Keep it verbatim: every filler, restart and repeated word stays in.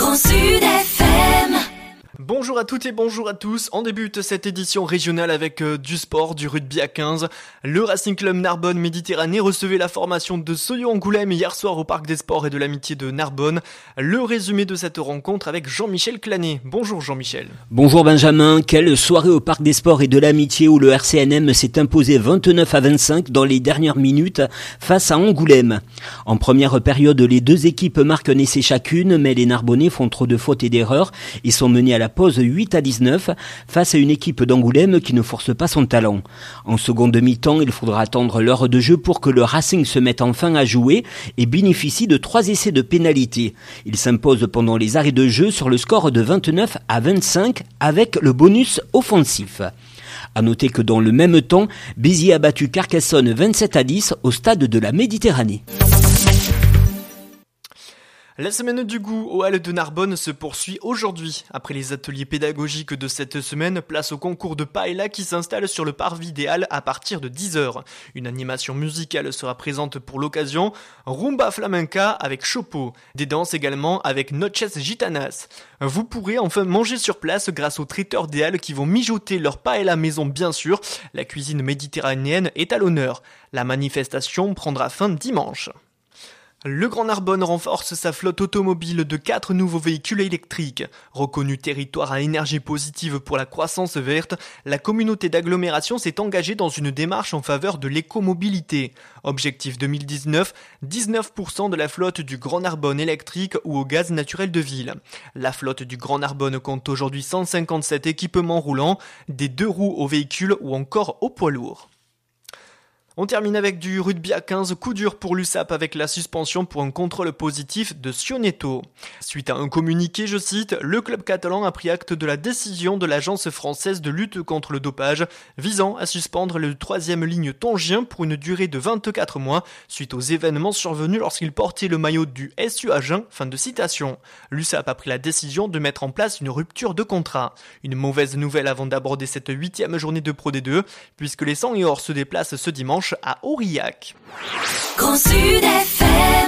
Grand Sud F M. Bonjour à toutes et bonjour à tous, on débute cette édition régionale avec euh, du sport, du rugby à quinze. Le Racing Club Narbonne Méditerranée recevait la formation de Soyo-Angoulême hier soir au Parc des Sports et de l'Amitié de Narbonne. Le résumé de cette rencontre avec Jean-Michel Clanet. Bonjour Jean-Michel. Bonjour Benjamin, quelle soirée au Parc des Sports et de l'Amitié où le R C N M s'est imposé vingt-neuf à vingt-cinq dans les dernières minutes face à Angoulême. En première période, les deux équipes marquent un essai chacune, mais les Narbonnais font trop de fautes et d'erreurs. Ils sont menés à la pause huit à dix-neuf face à une équipe d'Angoulême qui ne force pas son talent. En seconde mi-temps, il faudra attendre l'heure de jeu pour que le Racing se mette enfin à jouer et bénéficie de trois essais de pénalité. Il s'impose pendant les arrêts de jeu sur le score de vingt-neuf à vingt-cinq avec le bonus offensif. À noter que dans le même temps, Béziers a battu Carcassonne vingt-sept à dix au stade de la Méditerranée. La semaine du goût aux Halles de Narbonne se poursuit aujourd'hui. Après les ateliers pédagogiques de cette semaine, place au concours de paella qui s'installe sur le parvis des Halles à partir de dix heures. Une animation musicale sera présente pour l'occasion, rumba flamenca avec chopo, des danses également avec noches gitanas. Vous pourrez enfin manger sur place grâce aux traiteurs des Halles qui vont mijoter leur paella maison bien sûr. La cuisine méditerranéenne est à l'honneur. La manifestation prendra fin dimanche. Le Grand Narbonne renforce sa flotte automobile de quatre nouveaux véhicules électriques. Reconnu territoire à énergie positive pour la croissance verte, la communauté d'agglomération s'est engagée dans une démarche en faveur de l'écomobilité. Objectif deux mille dix-neuf, dix-neuf pour cent de la flotte du Grand Narbonne électrique ou au gaz naturel de ville. La flotte du Grand Narbonne compte aujourd'hui cent cinquante-sept équipements roulants, des deux roues aux véhicules ou encore aux poids lourds. On termine avec du rugby à quinze, coup dur pour l'U S A P avec la suspension pour un contrôle positif de Sionetto. Suite à un communiqué, je cite, le club catalan a pris acte de la décision de l'agence française de lutte contre le dopage visant à suspendre le troisième ligne tongien pour une durée de vingt-quatre mois suite aux événements survenus lorsqu'il portait le maillot du S U Agen, fin de citation. L'U S A P a pris la décision de mettre en place une rupture de contrat. Une mauvaise nouvelle avant d'aborder cette huitième journée de Pro D deux, puisque les Sang et Or se déplacent ce dimanche à Aurillac. Grand Sud F M.